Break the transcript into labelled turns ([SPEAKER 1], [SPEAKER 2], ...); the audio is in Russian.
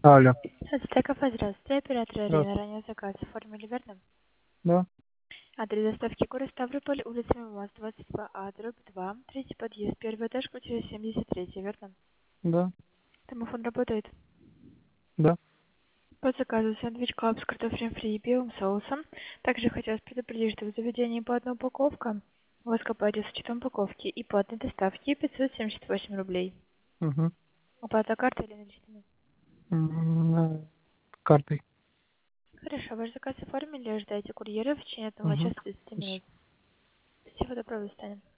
[SPEAKER 1] Алло.
[SPEAKER 2] Ацтеков, здравствуйте. Оператор Арина.
[SPEAKER 1] Здравствуйте.
[SPEAKER 2] Ранее заказ оформили, верно?
[SPEAKER 1] Да?
[SPEAKER 2] Адрес доставки город Ставрополь, улица МИМОЗ, 22А, дробь 2, третий подъезд, первый этаж, квартира 73, верно?
[SPEAKER 1] Да?
[SPEAKER 2] Домофон работает.
[SPEAKER 1] Да?
[SPEAKER 2] По заказу сэндвич клаб с картофелем фри и белым соусом. Также хотелось предупредить, что в заведении по одной упаковка, у вас копаете с учетом упаковки и по одной доставке 578 рублей.
[SPEAKER 1] Угу.
[SPEAKER 2] Оплата картой или наличными?
[SPEAKER 1] Картой.
[SPEAKER 2] Хорошо, ваш заказ оформили, ожидайте курьера в течение 1
[SPEAKER 1] Угу.
[SPEAKER 2] часа 30 минут. Всего доброго, до свидания.